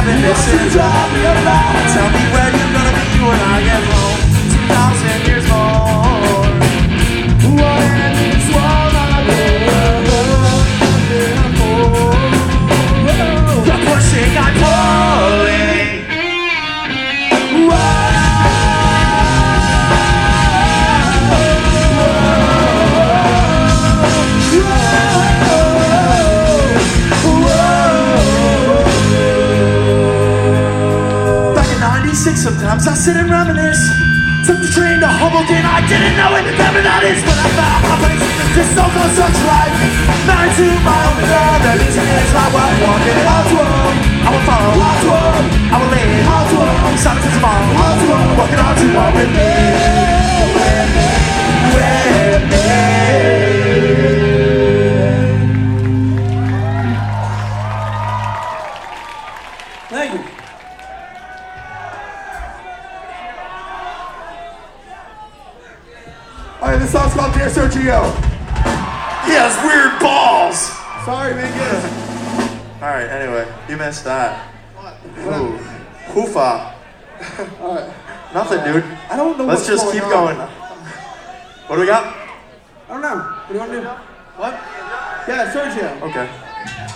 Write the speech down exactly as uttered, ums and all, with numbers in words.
living this syndrome. Tell me where you're gonna be when I get home. Two thousand years more. One and swallow. You're pushing, I'm pulling. Whoa. Sometimes I sit and reminisce. Took the train to Hoboken, I didn't know it. Remember that is when I found my place. This soul's on such life. Married to my own love. That means it's my wife. Walking out to world. I will follow out to world. I will live out to world. Silence is tomorrow. Out to world. Walking out to world with me. With me. With me. Thank you. Alright, this song's called Dear Sergio. He has weird balls. Sorry, man, get it. Alright, anyway, you missed that. What? Ooh. Hoofa. Alright. Nothing, dude. I don't know Let's what's just going keep on. going. What do we got? I don't know. What do you want to do? What? Yeah, Sergio. Okay.